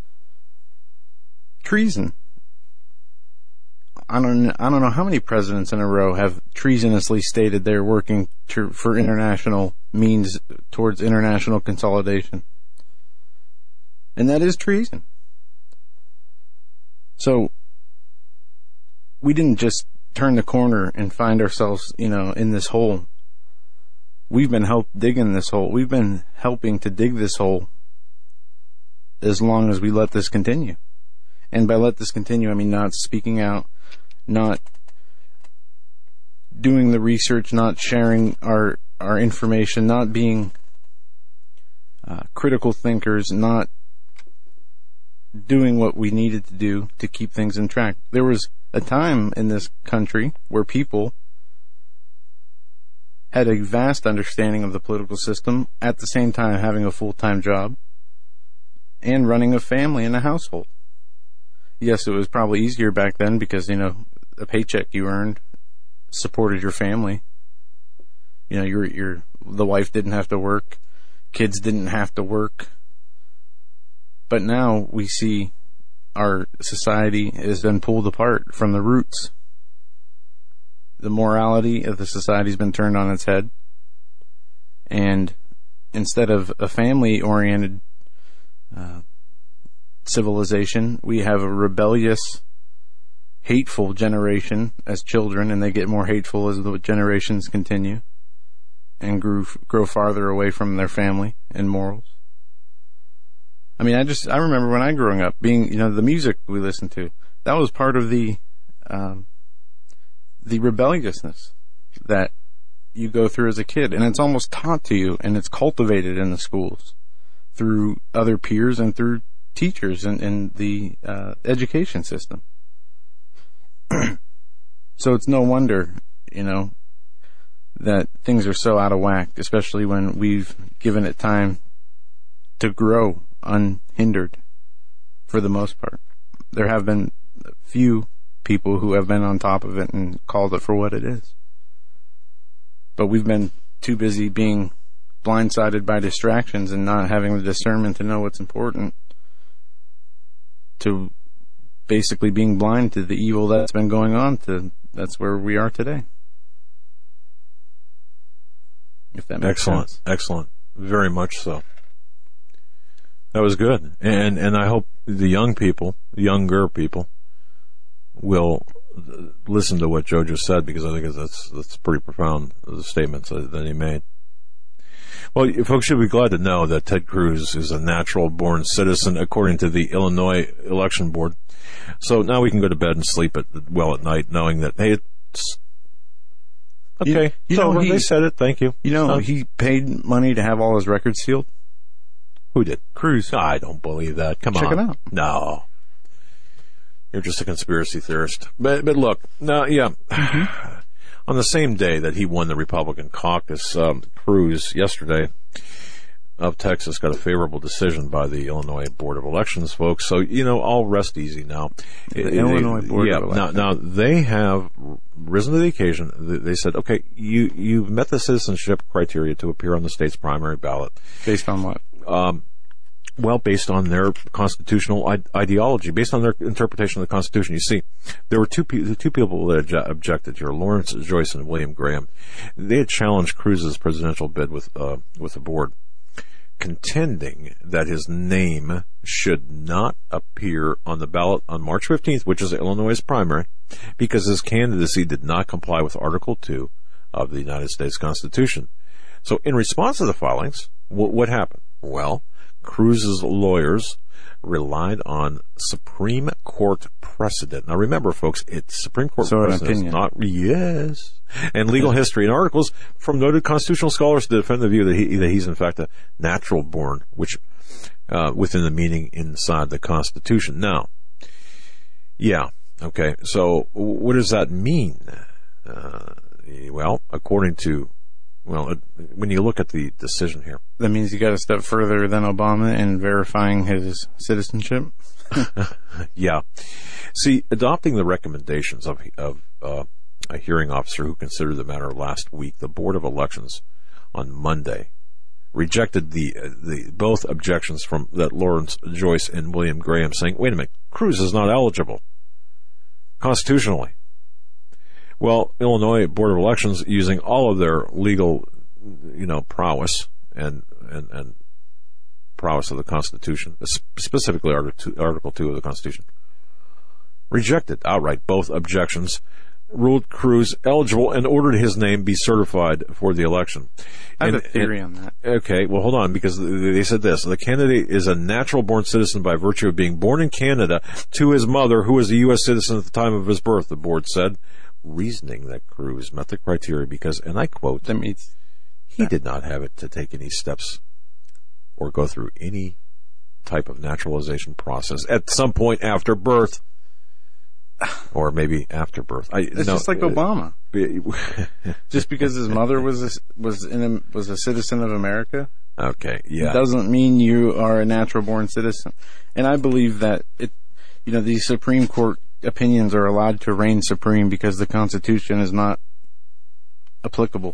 Treason. I don't. I don't know how many presidents in a row have treasonously stated they're working to, for international means towards international consolidation. And that is treason. So, we didn't just turn the corner and find ourselves, you know, in this hole. We've been help digging this hole. We've been helping to dig this hole as long as we let this continue. And by let this continue, I mean not speaking out, not doing the research, not sharing our, our information, not being uh, critical thinkers, not doing what we needed to do to keep things in track. There was a time in this country where people had a vast understanding of the political system, at the same time having a full-time job and running a family and a household. Yes, it was probably easier back then because, you know, a paycheck you earned supported your family. You know, your your the wife didn't have to work, kids didn't have to work. But now we see our society has been pulled apart from the roots. The morality of the society has been turned on its head. And instead of a family-oriented uh, civilization, we have a rebellious, hateful generation as children, and they get more hateful as the generations continue and grew, grow farther away from their family and morals. I mean, I just, I remember when I growing up, being, you know, the music we listened to, that was part of the, um, the rebelliousness that you go through as a kid. And it's almost taught to you, and it's cultivated in the schools through other peers and through teachers in, in the, uh, education system. So it's no wonder, you know, that things are so out of whack, especially when we've given it time to grow unhindered for the most part. There have been a few people who have been on top of it and called it for what it is. But we've been too busy being blindsided by distractions and not having the discernment to know what's important, to basically being blind to the evil that's been going on. To that's where we are today. If that makes excellent, sense. Excellent, very much so. That was good, and and I hope the young people, younger people, will listen to what Joe just said, because I think that's that's pretty profound, the statements that, that he made. Well, folks should be glad to know that Ted Cruz is a natural-born citizen, according to the Illinois Election Board. So now we can go to bed and sleep at, well at night, knowing that, hey, it's okay. You, you so know, he, they said it. Thank you. You know, uh, he paid money to have all his records sealed. Who did? Cruz. I don't believe that. Come Check on. it out. No. You're just a conspiracy theorist. But but look, no, yeah. Mm-hmm. On the same day that he won the Republican caucus, um, Cruz, yesterday, of Texas, got a favorable decision by the Illinois Board of Elections, folks. So, you know, I'll rest easy now. The They- Illinois Board yeah, of Elections. Now, now, they have risen to the occasion. They they said, okay, you, you've met the citizenship criteria to appear on the state's primary ballot. Based on what? Um, Well, based on their constitutional I- ideology, based on their interpretation of the Constitution. You see, there were two, pe- two people that adj- objected here, Lawrence Joyce and William Graham. They had challenged Cruz's presidential bid with uh, with the board, contending that his name should not appear on the ballot on March fifteenth, which is Illinois' primary, because his candidacy did not comply with Article two of the United States Constitution. So in response to the filings, w- what happened? Well, Cruz's lawyers relied on Supreme Court precedent. Now remember, folks, it's Supreme Court so precedent, opinion. not yes, and legal history and articles from noted constitutional scholars to defend the view that he that he's in fact a natural born, which uh, within the meaning inside the Constitution. Now, yeah, okay. So what does that mean? Uh, well, according to Well, when you look at the decision here, That means you got a step further than Obama in verifying his citizenship. yeah. See, adopting the recommendations of of uh, a hearing officer who considered the matter last week, the Board of Elections on Monday rejected the uh, the both objections from that Lawrence Joyce and William Graham, saying, "Wait a minute, Cruz is not eligible constitutionally." Well, Illinois Board of Elections, using all of their legal, you know, prowess and and, and prowess of the Constitution, specifically Article two, Article two of the Constitution, rejected outright both objections, ruled Cruz eligible, and ordered his name be certified for the election. I have and, a theory and, on that. Okay, well, hold on, because they said this. The candidate is a natural-born citizen by virtue of being born in Canada to his mother, who was a U S citizen at the time of his birth, the board said, reasoning that Cruz met the criteria because, and I quote, That means he did not have it to take any steps or go through any type of naturalization process at some point after birth, or maybe after birth. I, it's no, just like uh, Obama. Just because his mother was a, was in a, was a citizen of America, Okay, yeah. doesn't mean you are a natural born citizen. And I believe that it, you know, these Supreme Court opinions are allowed to reign supreme because the Constitution is not applicable.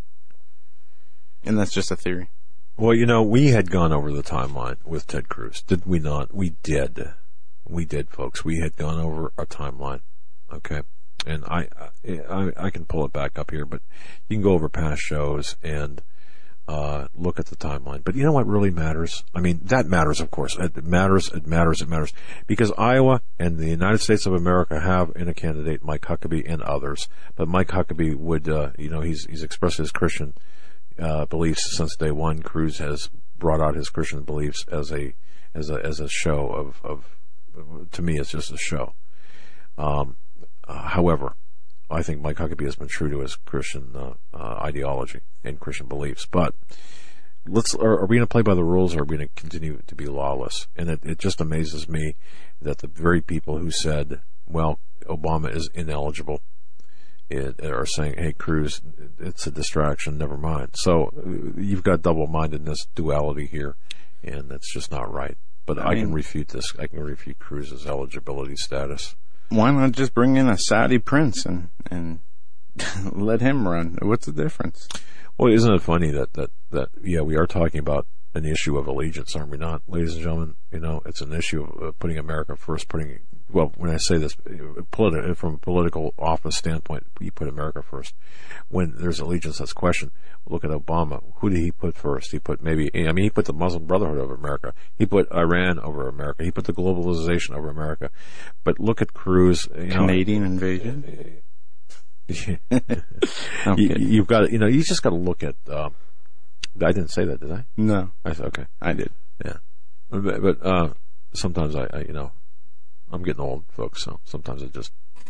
And that's just a theory. Well, you know, we had gone over the timeline with Ted Cruz, did we not? We did. We did, folks. We had gone over a timeline. Okay. And I, I, I can pull it back up here, but you can go over past shows and, uh, look at the timeline. But you know what really matters? I mean, that matters, of course. It matters, it matters, it matters. Because Iowa and the United States of America have in a candidate Mike Huckabee and others. But Mike Huckabee would, uh, you know, he's, he's expressed his Christian, uh, beliefs since day one. Cruz has brought out his Christian beliefs as a, as a, as a show of, of, to me, it's just a show. Um, uh, however, I think Mike Huckabee has been true to his Christian uh, uh, ideology and Christian beliefs. But let's are, are we going to play by the rules, or are we going to continue to be lawless? And it, it just amazes me that the very people who said, well, Obama is ineligible, it, are saying, hey, Cruz, it's a distraction, never mind. So you've got double-mindedness, duality here, and that's just not right. But I, I mean, can refute this. I can refute Cruz's eligibility status. Why not just bring in a Saudi prince and and let him run? What's the difference? Well, isn't it funny that, that, that, yeah, we are talking about an issue of allegiance, aren't we not, ladies and gentlemen? You know, it's an issue of uh, putting America first, putting, well, when I say this, politi- from a political office standpoint, you put America first. When there's allegiance that's questioned, look at Obama. Who did he put first? He put maybe, I mean, he put the Muslim Brotherhood over America. He put Iran over America. He put the globalization over America. But look at Cruz. You Canadian know, invasion? you, you've got, you know, you just got to look at, um, I didn't say that, did I? No. I said, okay. I did. Yeah. But, but uh, sometimes I, I, you know, I'm getting old, folks, so sometimes it just,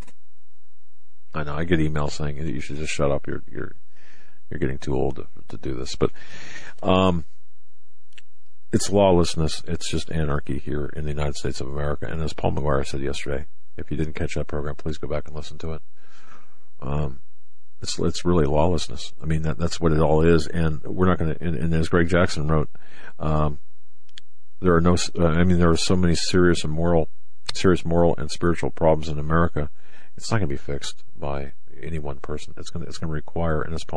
I know, I get emails saying you should just shut up, you're, you're, you're getting too old to, to do this. But, um, it's lawlessness. It's just anarchy here in the United States of America. And as Paul McGuire said yesterday, if you didn't catch that program, please go back and listen to it. Um, It's it's really lawlessness. I mean, that that's what it all is, and we're not going to. And, and as Greg Jackson wrote, um, there are no. Uh, I mean, there are so many serious and moral, serious moral and spiritual problems in America. It's not going to be fixed by any one person. It's going to it's going to require, and as Paul McGuire said yesterday, it's going to require individually all of us to, to make the change. And, and there's so many serious and moral, serious moral and spiritual problems in America. It's not going to be fixed by any one person. It's going to it's going to require, and as Paul McGuire said yesterday, it's going to require individually all of us to, to make the change.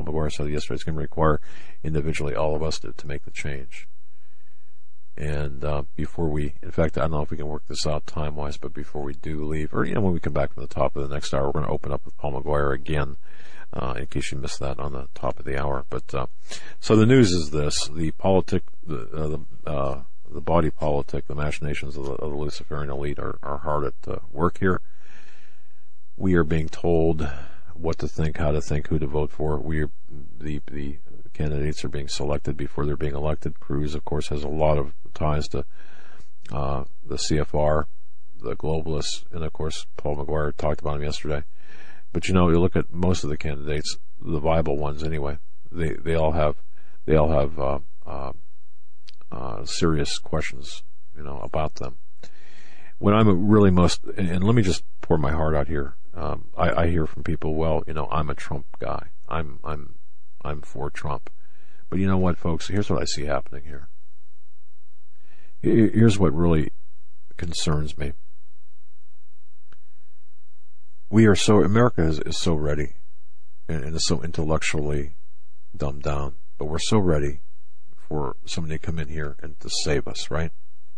And uh, before we, in fact, I don't know if we can work this out time-wise, but before we do leave, or, you know, when we come back from the top of the next hour, we're going to open up with Paul McGuire again, uh, in case you missed that on the top of the hour. But uh, so the news is this: the politic, the uh, the, uh, the body politic, the machinations of the, of the Luciferian elite are, are hard at uh, work here. We are being told what to think, how to think, who to vote for. We are, the the candidates are being selected before they're being elected. Cruz, of course, has a lot of ties to uh, the C F R, the globalists, and of course Paul McGuire talked about him yesterday. But you know, you look at most of the candidates, the viable ones anyway. They they all have they all have uh, uh, uh, serious questions, you know, about them. When I'm really most, and, and let me just pour my heart out here. Um, I, I hear from people, well, you know, I'm a Trump guy. I'm I'm I'm for Trump. But you know what, folks? Here's what I see happening here. Here's what really concerns me. We are so, America is, is so ready and, and is so intellectually dumbed down, but we're so ready for somebody to come in here and to save us, right?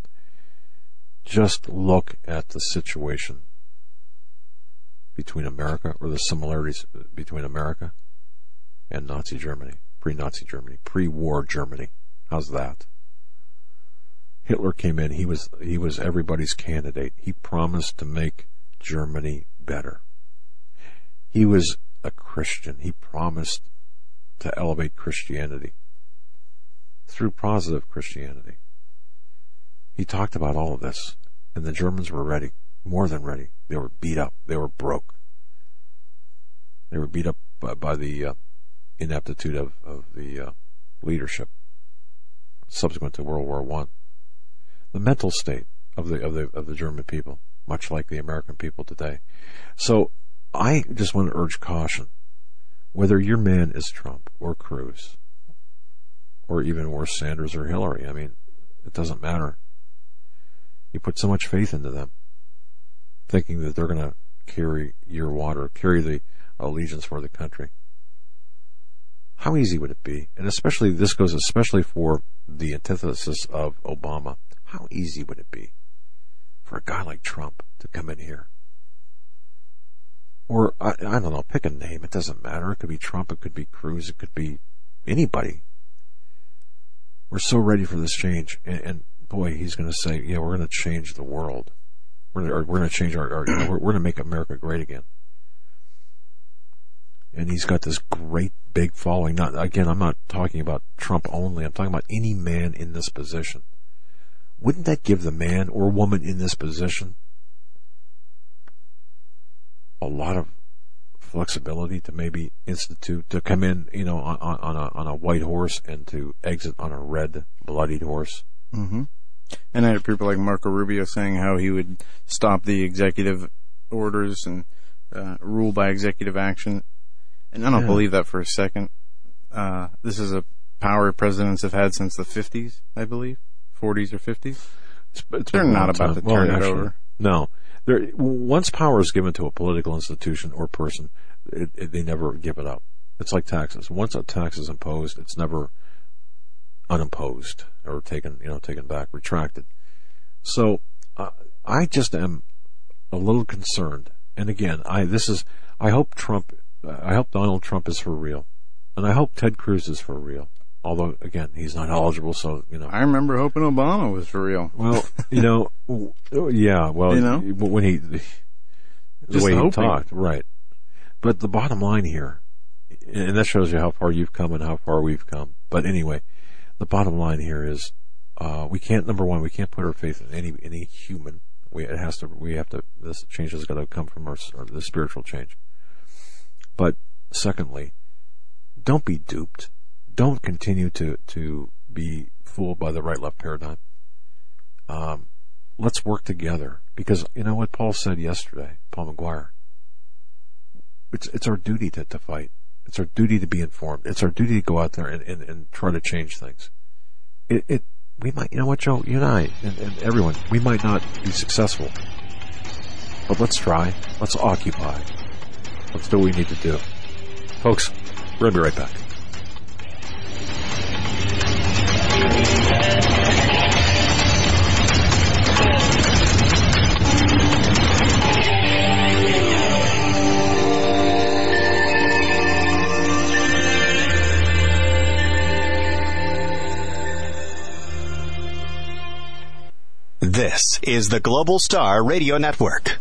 Just look at the situation between America, or the similarities between America and Nazi Germany, pre-Nazi Germany, pre-war Germany. How's that? Hitler came in, he was he was everybody's candidate. He promised to make Germany better. He was a Christian. He promised to elevate Christianity through positive Christianity. He talked about all of this, and the Germans were ready, more than ready. They were beat up. They were broke. They were beat up by, by the uh, ineptitude of, of the uh, leadership subsequent to World War One. The mental state of the of the of the German people, much like the American people today. So I just want to urge caution. Whether your man is Trump or Cruz, or even worse, Sanders or Hillary, I mean, it doesn't matter. You put so much faith into them, thinking that they're going to carry your water, carry the allegiance for the country. How easy would it be? And especially, this goes especially for the antithesis of Obama. How easy would it be for a guy like Trump to come in here? Or, I, I don't know, pick a name. It doesn't matter. It could be Trump. It could be Cruz. It could be anybody. We're so ready for this change. And, and boy, he's going to say, yeah, we're going to change the world. We're, we're going to change our, our you know, we're, we're going to make America great again. And he's got this great big following. Not, again, I'm not talking about Trump only. I'm talking about any man in this position. Wouldn't that give the man or woman in this position a lot of flexibility to maybe institute, to come in, you know, on, on a on a white horse and to exit on a red, bloodied horse? Mm-hmm. And I had people like Marco Rubio saying how he would stop the executive orders and uh, rule by executive action. And I don't yeah. believe that for a second. Uh, this is a power presidents have had since the fifties, I believe, forties or fifties. It's, it's They're not about to well, turn actually, it over. No. There, once power is given to a political institution or person, it, it, they never give it up. It's like taxes. Once a tax is imposed, it's never unimposed or taken, you know, taken back, retracted. So uh, I just am a little concerned. And again, I this is I hope Trump, I hope Donald Trump is for real, and I hope Ted Cruz is for real. Although again, he's not eligible, so you know. I remember hoping Obama was for real. Well, you know, yeah. Well, you know, when he the just way he hoping. talked, right. But the bottom line here, and that shows you how far you've come and how far we've come. But anyway, the bottom line here is, uh, we can't. Number one, we can't put our faith in any any human. We it has to. We have to. This change has got to come from our or the spiritual change. But secondly, don't be duped. Don't continue to, to be fooled by the right-left paradigm. Um, let's work together. Because you know what Paul said yesterday, Paul McGuire? It's it's our duty to, to fight. It's our duty to be informed. It's our duty to go out there and, and, and try to change things. It, it we might, you know what, Joe? You and I, and, and everyone, we might not be successful. But let's try. Let's occupy. Let's do what we need to do. Folks, we're going to be right back. is the Global Star Radio Network.